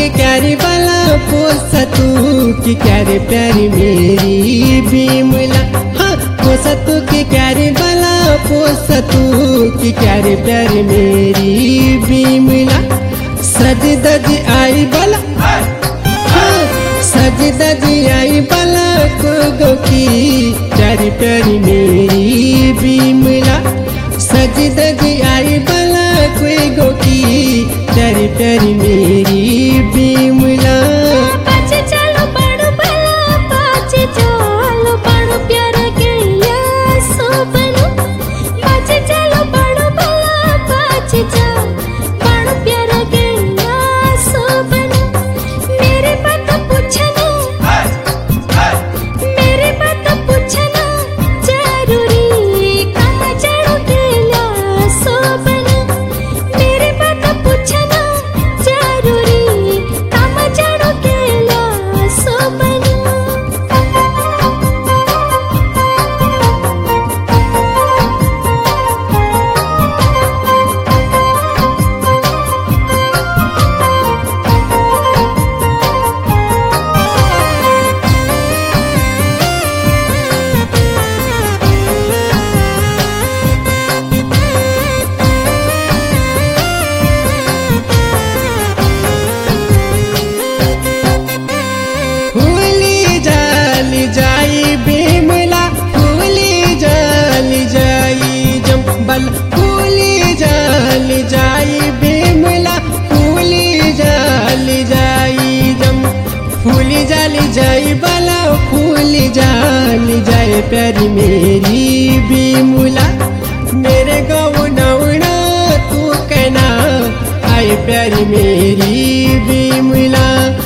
के क्यारे वाला पोसा तू की क्यारे प्यारी मेरी बिमला। हाँ पोसा तू की क्यारे वाला पोसा तू की क्यारे प्यारी मेरी बिमला। सज दज आई बला हाँ सज दज आई बला को गो की प्यारी प्यारी मेरी बिमला। सज दज आई बला कोई गो की प्यारी प्यारी मेरी बिमला। फूली जाल जाई बिमला फूली जाल जाई जम। फूली जाल जाई बला फूली जाल जाए प्यारी मेरी बिमला। मेरे गौ नवना तू कहना आए प्यारी मेरी बिमला।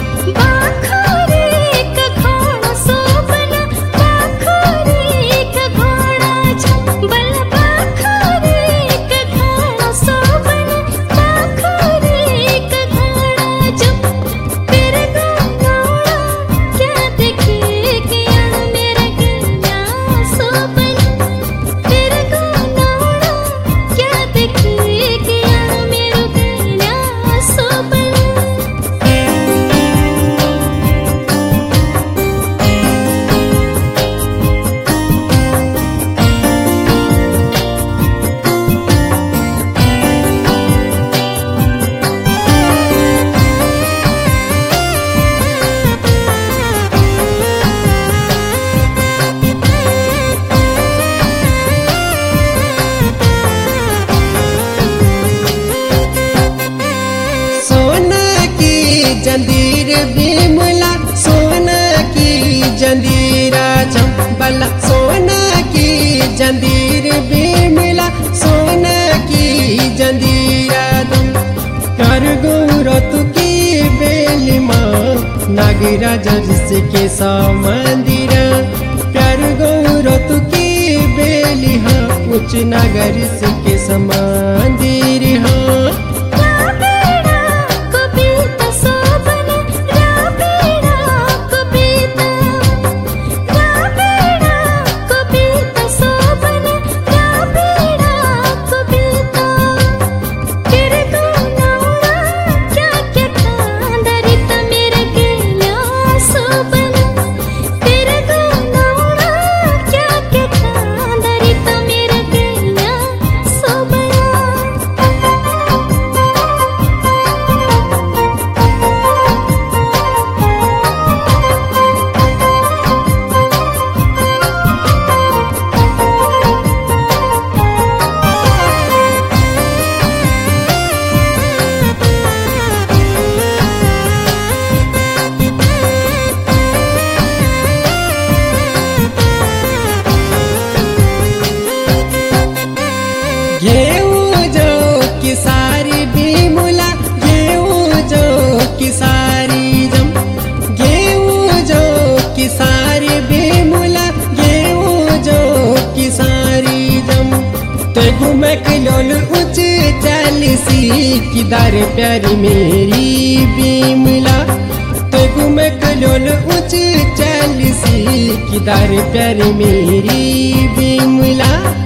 जंजीर बिमला सोना की जंजीरा चंबला। सोना की जंजीर बिमला सोना की जंजीरा दम। कर गौरत की बेली माँ नागराजा जिसके सा मंदिरा। प्यार गौरत की बेली हाँ उच्च नगर के समंदिर हाँ। किदार प्यारी मेरी बिमला। तो घूमे कलोल ऊंच चालीसी किदार प्यारी मेरी बिमला।